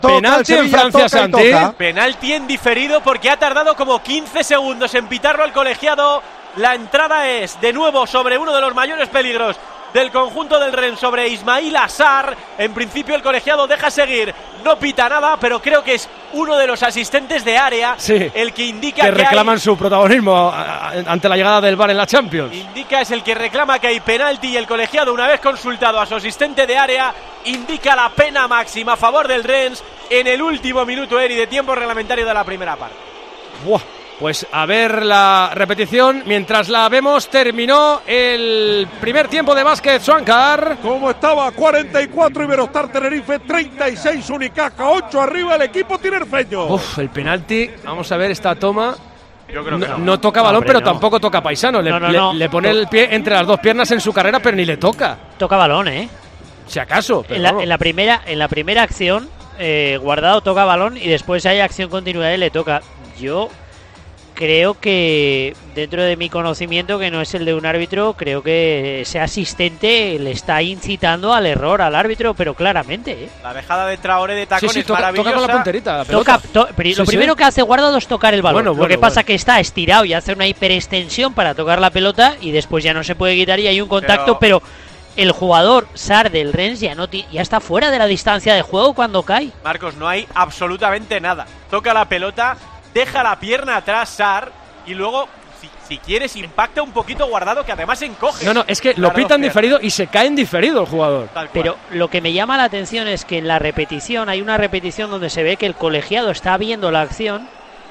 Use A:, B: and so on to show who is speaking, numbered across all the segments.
A: Penalti en Francia, Santi.
B: Penalti en diferido porque ha tardado como 15 segundos en pitarlo el colegiado. La entrada es de nuevo sobre uno de los mayores peligros del conjunto del Rennes, sobre Ismail Assar. En principio el colegiado deja seguir, no pita nada, pero creo que es uno de los asistentes de área el que indica
A: que reclaman su protagonismo ante la llegada del VAR en la Champions.
B: Es el que reclama que hay penalti y el colegiado, una vez consultado a su asistente de área, indica la pena máxima a favor del Rennes en el último minuto, Eri, de tiempo reglamentario de la primera parte.
A: Buah. Pues a ver la repetición. Mientras la vemos, terminó el primer tiempo de básquet. Suancar.
C: Como estaba, 44 Iberostar Tenerife, 36 Unicaja, 8 arriba el equipo tinerfeño.
A: Uf, el penalti. Vamos a ver esta toma.
B: Yo creo que
A: no toca balón, pero tampoco toca Paisano. Le pone el pie entre las dos piernas en su carrera, pero ni le toca.
D: Toca balón,
A: Si acaso.
D: En la primera acción, Guardado toca balón y después hay acción continuada y le toca. Yo creo que, dentro de mi conocimiento, que no es el de un árbitro, creo que ese asistente le está incitando al error al árbitro, pero claramente.
B: La dejada de Traoré de tacón es maravillosa.
A: Toca con la punterita, la pelota.
D: Lo primero que hace Guardado es tocar el balón. Lo que pasa es que está estirado y hace una hiperextensión para tocar la pelota y después ya no se puede quitar y hay un contacto, pero el jugador Sarr del Rennes ya está fuera de la distancia de juego cuando cae.
B: Marcos, no hay absolutamente nada. Toca la pelota, deja la pierna atrás Sarr y luego, si quieres, impacta un poquito Guardado, que además encoge.
A: No, es que lo pitan diferido y se cae en diferido el jugador.
D: Pero lo que me llama la atención es que en la repetición, hay una repetición donde se ve que el colegiado está viendo la acción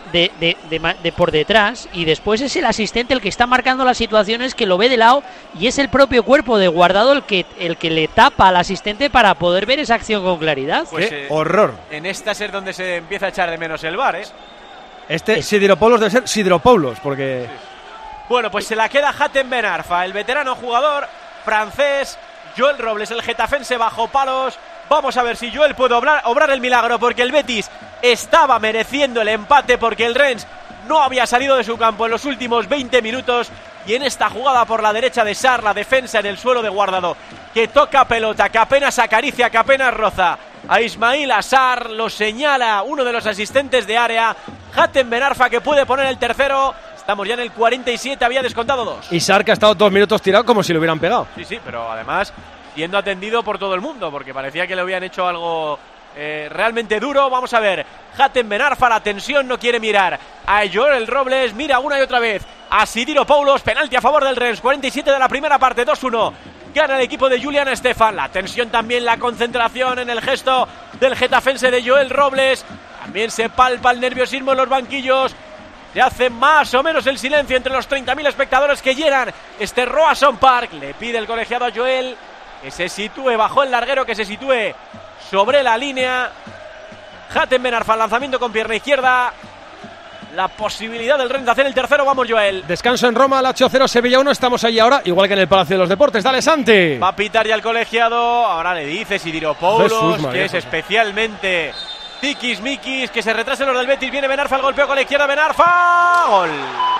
D: de por detrás y después es el asistente el que está marcando las situaciones, que lo ve de lado, y es el propio cuerpo de Guardado el que le tapa al asistente para poder ver esa acción con claridad.
A: Pues, ¡qué horror!
B: En esta es donde se empieza a echar de menos el VAR,
A: Sidiropoulos debe ser Sidiropoulos, porque...
B: Sí. Bueno, pues se la queda Hatem Ben Arfa, el veterano jugador francés. Joel Robles, el getafense, bajo palos. Vamos a ver si Joel puede obrar el milagro, porque el Betis estaba mereciendo el empate, porque el Rennes no había salido de su campo en los últimos 20 minutos. Y en esta jugada por la derecha de Sarr, la defensa en el suelo de Guardado, que toca pelota, que apenas acaricia, que apenas roza a Ismail Assar, lo señala uno de los asistentes de área, Hatem Ben Arfa, que puede poner el tercero. Estamos ya en el 47, había descontado 2.
A: Y Sarr, que ha estado 2 minutos tirado como si lo hubieran pegado.
B: Sí, pero además siendo atendido por todo el mundo, porque parecía que le habían hecho algo realmente duro. Vamos a ver, Hatem Ben Arfa, la tensión, no quiere mirar a Joel Robles, mira una y otra vez a Sidiropoulos. Penalti a favor del Rennes, 47 de la primera parte, 2-1. Gana el equipo de Julian Stefan. La tensión también, la concentración en el gesto del getafense de Joel Robles. También se palpa el nerviosismo en los banquillos. Se hace más o menos el silencio entre los 30.000 espectadores que llenan este Roazhon Park. Le pide el colegiado a Joel que se sitúe bajo el larguero, que se sitúe sobre la línea. Hatem Ben Arfa, lanzamiento con pierna izquierda. La posibilidad del Rennes de hacer el tercero. Vamos, Joel.
A: Descanso en Roma, Lazio 0, Sevilla 1. Estamos ahí ahora, igual que en el Palacio de los Deportes. Dale, Santi.
B: Va a pitar ya el colegiado. Ahora le dice Sidiropoulos, que es especialmente tiquismiquis, que se retrasen los del Betis. Viene Ben Arfa, el golpeo con la izquierda. Ben Arfa, gol.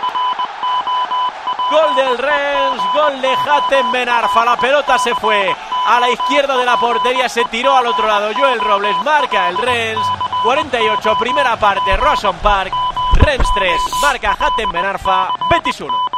B: Gol del Rennes, gol de Hatem Ben Arfa. La pelota se fue a la izquierda de la portería, se tiró al otro lado. Joel Robles marca el Rennes. 48, primera parte, Roazhon Park. Rennes 3, marca Hatem Ben Arfa, Betis 1.